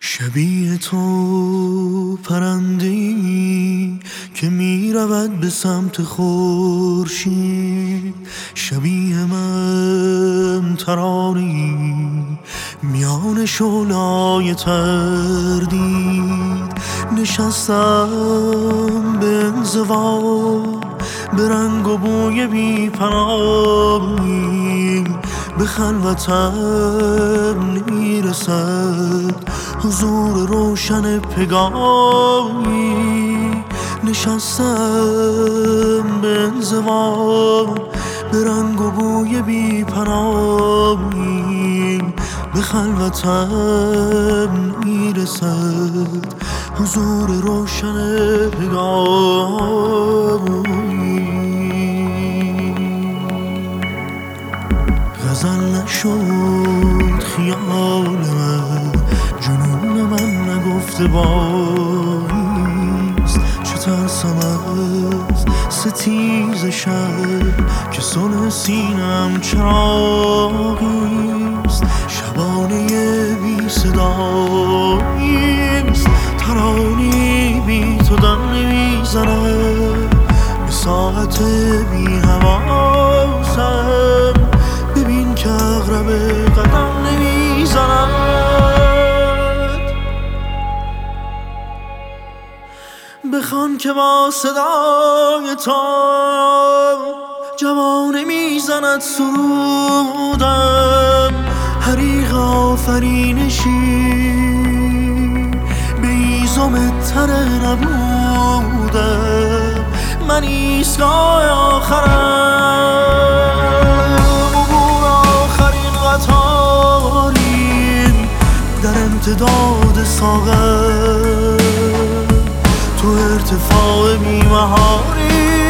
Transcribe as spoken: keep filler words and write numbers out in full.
شبیه تو پرنده‌ای که می رود به سمت خورشید، شبیه من ترانه‌ای میان شعله‌های تردید. نشستم به انزوا به رنگ و بوی بی پناهی، به خلوتم نمیرسد حضور روشن پگاهی. نشستم به انزوا به رنگ و بوی بی پناهی، به خلوتم نمیرسد حضور روشن پگاهی. غزل نشد خیال من، جنون من نگفته بایست. چه ترسم از ستیز شب که صلح سینم چراغیست. شبانه بی صداییست، ترانی بی تو دم نمیزند. به ساعت بی حواسم ببین که اغرب قدم نمیزند. بخوان که با صدای تو جوانه میزند سرودم. حریق آفرینشی به ایزم تره نبودم. من ایستگاه آخرم، عبور آخرین قطاریم در امتداد ساغر. تو ارتفاع بی‌محالی